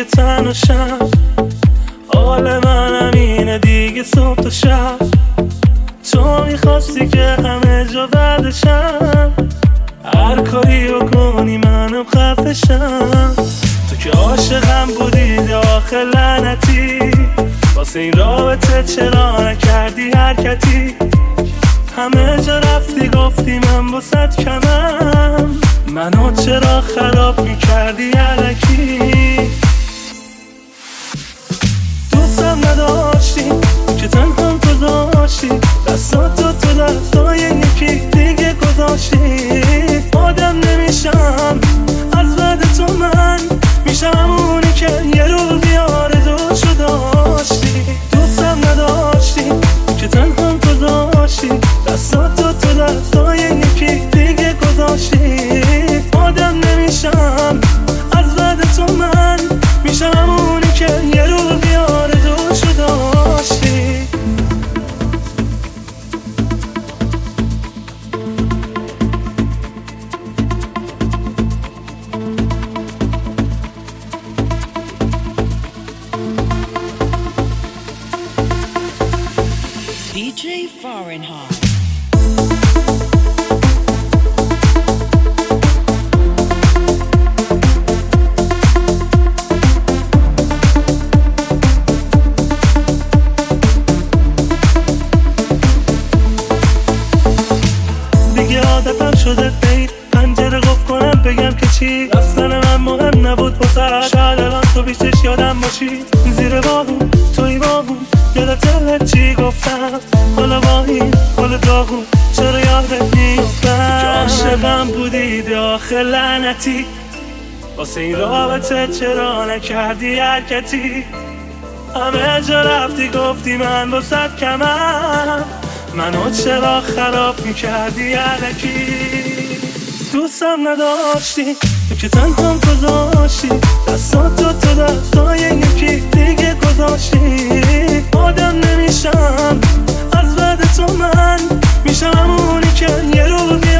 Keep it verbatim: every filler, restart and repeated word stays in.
دیگه تنهاشم، حال منم اینه دیگه صبح تا شب. تو میخواستی که همه جا بعدشم، هر کاری بکنی منم خفشم. تو که عاشقم بودی آخه لعنتی، واسه این رابطه چرا نکردی حرکتی؟ همه جا رفتی گفتی من واسد کمم، منو چرا خراب میکردی الکی؟ دوستم نداشتی که تنها گذاشتی، دستاتو تو دستای یکی دیگه گذاشتی. آدم نمیشم از بعد تو، من میشم همونی که یه روزی آرزوشو داشتی. دوستم نداشتی که تنها گذاشتی، دستاتو تو دستای یکی دیگه گذاشتی. آدم نمیشم از بعد تو، من میشم همونی که یه روزی آرزوشو داشتی. دی جی Fahrenheit. دیگه عادتم شده بین پنجره قفل کنم بگم که چی، رفتن من مهم نبود بسر. شاید الان تو بیشتش یادم باشی، زیر باغون توی باغون یادت چی گفتم. حالا با این حال داغون چرا یادت نیفتم که عاشقم بودید آخه لعنتی؟ واسه این رابطه چرا نکردی حرکتی؟ همه جا رفتی گفتی من واسد کمم، منو چرا خراب میکردی الکی؟ دوستم نداشتی تو که تنها گذاشتی، دستاتو تو دستای یکی دیگه گذاشتی. آدم نمیشم از بعد تو، من میشم همونی که یه روزی